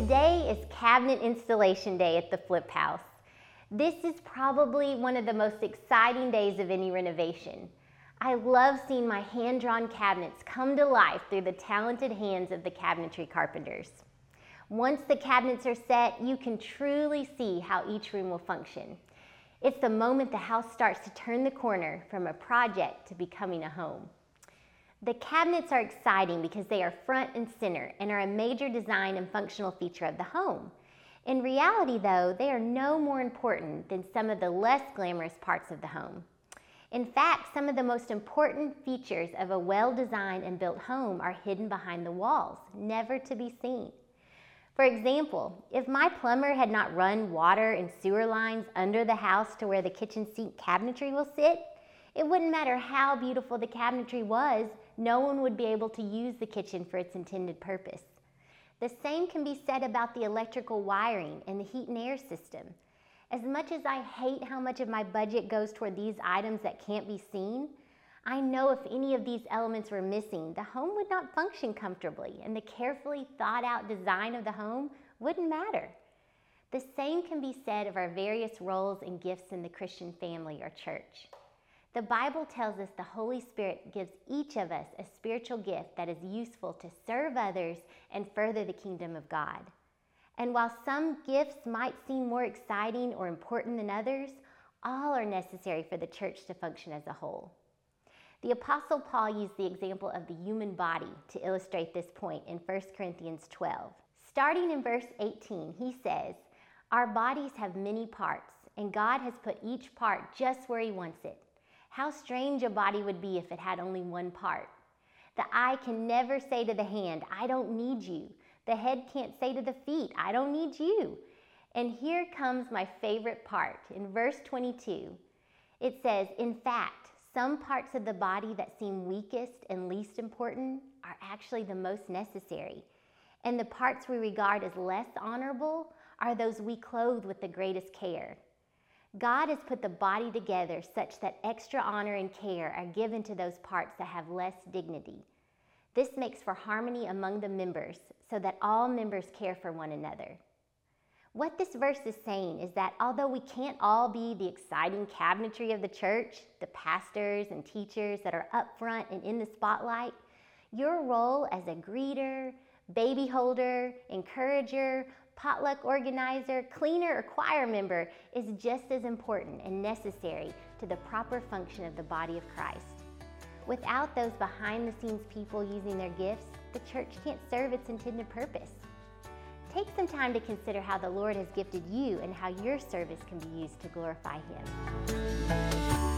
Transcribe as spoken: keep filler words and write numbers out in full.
Today is cabinet installation day at the Flip House. This is probably one of the most exciting days of any renovation. I love seeing my hand-drawn cabinets come to life through the talented hands of the cabinetry carpenters. Once the cabinets are set, you can truly see how each room will function. It's the moment the house starts to turn the corner from a project to becoming a home. The cabinets are exciting because they are front and center and are a major design and functional feature of the home. In reality, though, they are no more important than some of the less glamorous parts of the home. In fact, some of the most important features of a well-designed and built home are hidden behind the walls, never to be seen. For example, if my plumber had not run water and sewer lines under the house to where the kitchen sink cabinetry will sit, it wouldn't matter how beautiful the cabinetry was, no one would be able to use the kitchen for its intended purpose. The same can be said about the electrical wiring and the heat and air system. As much as I hate how much of my budget goes toward these items that can't be seen, I know if any of these elements were missing, the home would not function comfortably, and the carefully thought out design of the home wouldn't matter. The same can be said of our various roles and gifts in the Christian family or church. The Bible tells us the Holy Spirit gives each of us a spiritual gift that is useful to serve others and further the kingdom of God. And while some gifts might seem more exciting or important than others, all are necessary for the church to function as a whole. The Apostle Paul used the example of the human body to illustrate this point in First Corinthians twelve. Starting in verse eighteen, he says, "Our bodies have many parts, and God has put each part just where he wants it. How strange a body would be if it had only one part. The eye can never say to the hand, 'I don't need you.' The head can't say to the feet, 'I don't need you.'" And here comes my favorite part. In verse twenty-two, it says, "In fact, some parts of the body that seem weakest and least important are actually the most necessary. And the parts we regard as less honorable are those we clothe with the greatest care. God has put the body together such that extra honor and care are given to those parts that have less dignity. This makes for harmony among the members so that all members care for one another." What this verse is saying is that although we can't all be the exciting cabinetry of the church, the pastors and teachers that are up front and in the spotlight, your role as a greeter, baby holder, encourager, potluck organizer, cleaner, or choir member is just as important and necessary to the proper function of the body of Christ. Without those behind-the-scenes people using their gifts, the church can't serve its intended purpose. Take some time to consider how the Lord has gifted you and how your service can be used to glorify him.